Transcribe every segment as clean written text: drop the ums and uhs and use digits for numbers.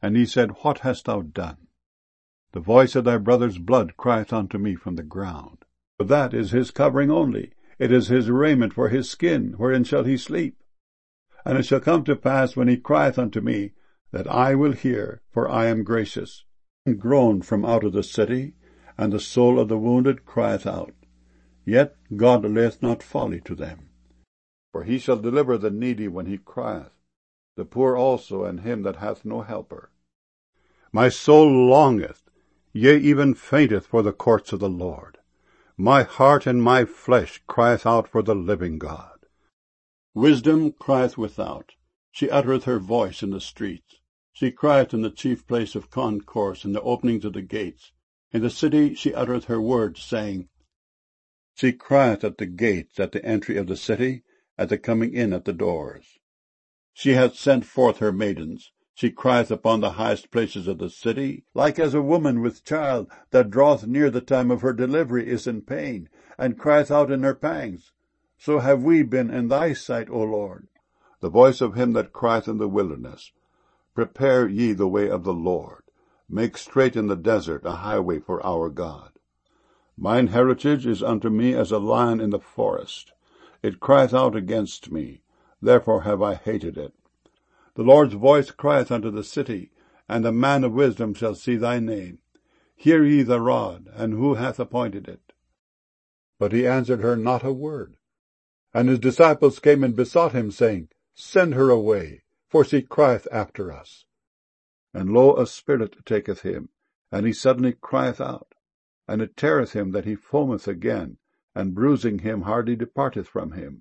And he said, What hast thou done? The voice of thy brother's blood crieth unto me from the ground. For that is his covering only, it is his raiment for his skin, wherein shall he sleep? And it shall come to pass, when he crieth unto me, that I will hear, for I am gracious. And groan from out of the city, and the soul of the wounded crieth out. Yet God layeth not folly to them. For he shall deliver the needy when he crieth, the poor also, and him that hath no helper. My soul longeth, yea, even fainteth for the courts of the Lord. My heart and my flesh crieth out for the living God. Wisdom crieth without, she uttereth her voice in the streets. She crieth in the chief place of concourse, in the openings of the gates. In the city she uttereth her words, saying, She crieth at the gates, at the entry of the city, at the coming in at the doors. She hath sent forth her maidens. She crieth upon the highest places of the city, like as a woman with child, that draweth near the time of her delivery, is in pain, and crieth out in her pangs. So have we been in thy sight, O Lord. The voice of him that crieth in the wilderness, Prepare ye the way of the Lord. Make straight in the desert a highway for our God. Mine heritage is unto me as a lion in the forest. It crieth out against me, therefore have I hated it. The Lord's voice crieth unto the city, and the man of wisdom shall see thy name. Hear ye the rod, and who hath appointed it? But he answered her not a word. And his disciples came and besought him, saying, Send her away, for she crieth after us. And lo, a spirit taketh him, and he suddenly crieth out. And it teareth him that he foameth again, and bruising him hardly departeth from him.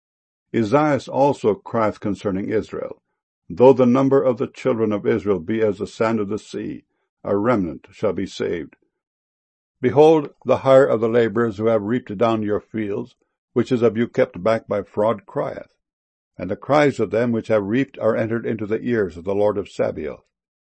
Esaias also crieth concerning Israel, Though the number of the children of Israel be as the sand of the sea, a remnant shall be saved. Behold, the hire of the laborers who have reaped down your fields, which is of you kept back by fraud, crieth. And the cries of them which have reaped are entered into the ears of the Lord of Sabaoth.